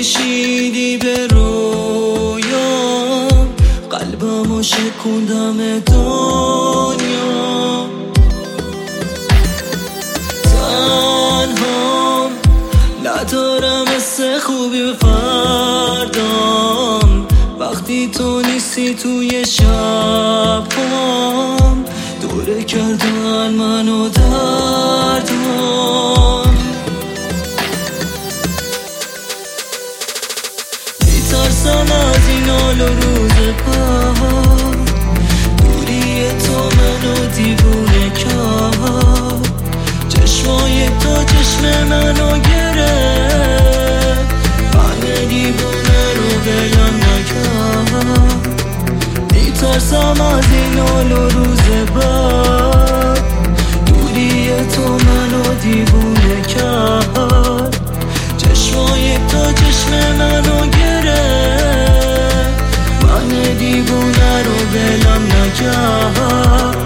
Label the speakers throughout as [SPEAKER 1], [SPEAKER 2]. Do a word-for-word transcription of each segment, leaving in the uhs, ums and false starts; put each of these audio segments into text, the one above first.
[SPEAKER 1] کشیدی به رویام، قلبمو شکوندم دنیا. تنهام ندارم مثل خوبی فردام، وقتی تو نیستی توی شبام، دوره کردن منو دردام. میترسم از این حال و روز بعد، دوری تو منو دیوونه کرد. چشمای تو چشم منو گرفت، من دیوونه رو ولم نکرد. میترسم از این حال و روز بعد، دوری تو منو دیوونه کرد. چشمای تو چشم منو گرفت، من دیوونه رو ولم نکرد.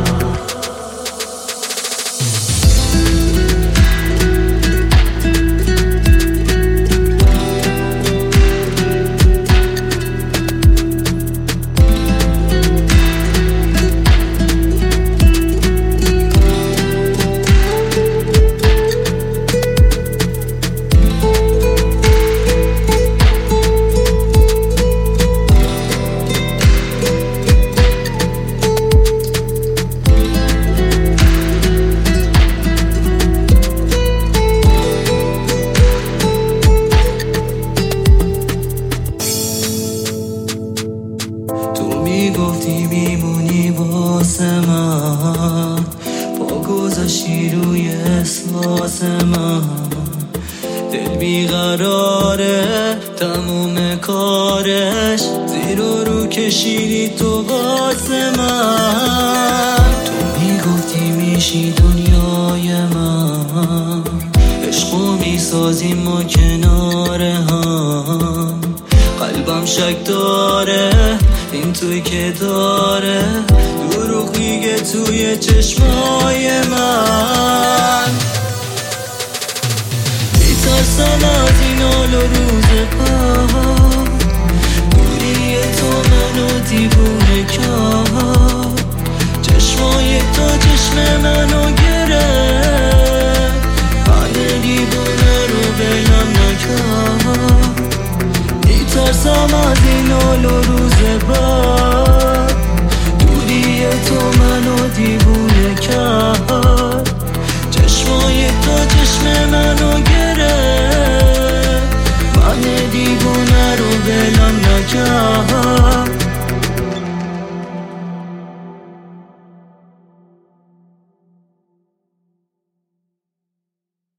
[SPEAKER 1] میگفتی میمونی واسه من، پا گذاشتی روی احساس من. دل بیقراره تموم کارش، زیر و رو کشیدی تو واسه من. تو میگفتی میشی دنیای من، عشقو میسازیم ما کنار هم. قلبم شک داره این توی که داره، دروغ میگه توی چشمای من. میترسم از این حال و روز بعد، دوری تو منو دیوونه کرد. چشمای تو چشم منو گرفت، من دیوونه رو ولم نکرد. میترسم از این حال و روز بعد، دوری تو منو دیوونه کرد. چشمای تو چشم منو گرفت، من دیوونه رو ولم نکرد.